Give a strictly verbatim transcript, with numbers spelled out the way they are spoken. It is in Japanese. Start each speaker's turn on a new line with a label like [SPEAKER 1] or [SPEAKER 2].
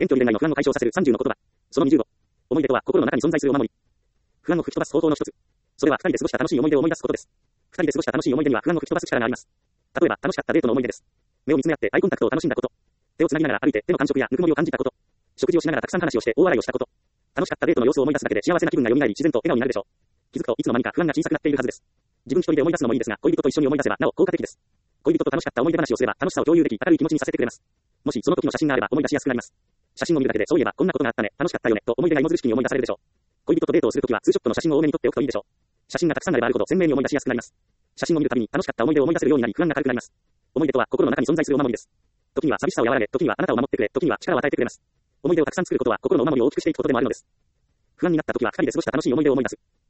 [SPEAKER 1] 遠距離恋愛の不安を解消させるさんじゅうの言葉。そのにじゅうご。思い出とは心の中に存在するお守り。不安を吹き飛ばす方法の一つ。それは二人で過ごした楽しい思い出を思い出すことです。二人で過ごした楽しい思い出には不安を吹き飛ばす力があります。例えば、楽しかったデートの思い出です。目を見つめ合ってアイコンタクトを楽しんだこと。手をつなぎながら歩いて手の感触やぬくもりを感じたこと。食事をしながらたくさん話をして大笑いをしたこと。楽しかったデートの様子を思い出すだけで幸せな気分が蘇り自然と笑顔になるでしょう。気づくといつの間にか不安が小さくなっているはずです。自分一人で思い出すのもいいですが、恋人と一緒に思い出せばなお効果的です。恋人と楽しかった思い出話をすれば楽しさを共有でき、明るい気持ちにさせてくれます。もしその時の写真があれば思い出しやすくなります。写真を見るだけでそういえばこんなことがあったね、楽しかったよねと思い出が芋づる式に思い出されるでしょう。恋人とデートをするときはツーショットの写真を多めに撮っておくといいでしょう。写真がたくさんあればあるほど鮮明に思い出しやすくなります。写真を見るたびに楽しかった思い出を思い出せるようになり不安が軽くなります。思い出とは心の中に存在するお守りです。時には寂しさを和らげ、時にはあなたを守ってくれ、時には力を与えてくれます。思い出をたくさん作ることは心のお守りを大きくしていくことでもあるのです。不安になった時は二人で過ごした楽しい思い出を思い出す。